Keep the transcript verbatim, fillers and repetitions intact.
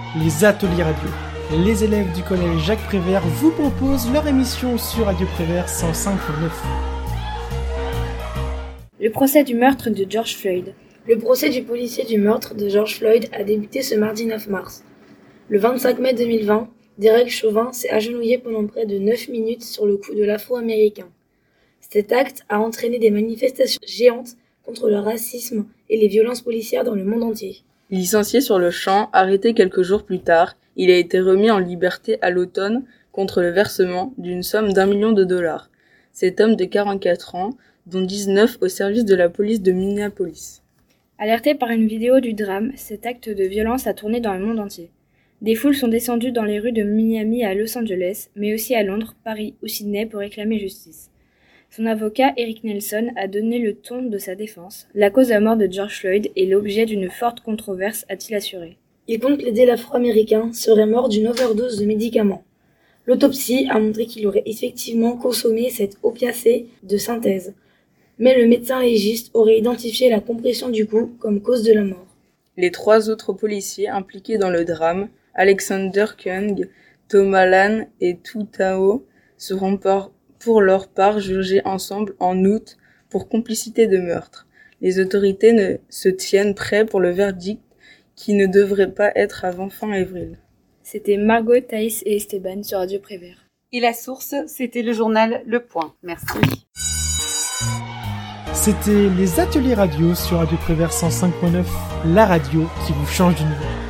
les ateliers radio. Les élèves du collège Jacques Prévert vous proposent leur émission sur Radio Prévert cent cinq virgule neuf. Le procès du meurtre de George Floyd. Le procès du policier du meurtre de George Floyd a débuté ce mardi neuf mars. Le vingt-cinq mai deux mille vingt, Derek Chauvin s'est agenouillé pendant près de neuf minutes sur le cou de l'Afro-Américain. Cet acte a entraîné des manifestations géantes contre le racisme et les violences policières dans le monde entier. Licencié sur le champ, arrêté quelques jours plus tard, il a été remis en liberté à l'automne contre le versement d'une somme d'un million de dollars. Cet homme de quarante-quatre ans, dont dix-neuf au service de la police de Minneapolis. Alerté par une vidéo du drame, cet acte de violence a tourné dans le monde entier. Des foules sont descendues dans les rues de Miami à Los Angeles, mais aussi à Londres, Paris ou Sydney pour réclamer justice. Son avocat, Eric Nelson, a donné le ton de sa défense. La cause de la mort de George Floyd est l'objet d'une forte controverse, a-t-il assuré. Il compte plaider l'Afro-Américain serait mort d'une overdose de médicaments. L'autopsie a montré qu'il aurait effectivement consommé cette opiacée de synthèse. Mais le médecin légiste aurait identifié la compression du cou comme cause de la mort. Les trois autres policiers impliqués dans le drame, Alexander Kueng, Thomas Lan et Tu Tao, seront par, pour leur part jugés ensemble en août pour complicité de meurtre. Les autorités ne se tiennent prêts pour le verdict qui ne devrait pas être avant fin avril. C'était Margot, Thaïs et Esteban sur Radio Prévert. Et la source, c'était le journal Le Point. Merci. C'était les ateliers radio sur Radio Prévert cent cinq virgule neuf, la radio qui vous change d'univers.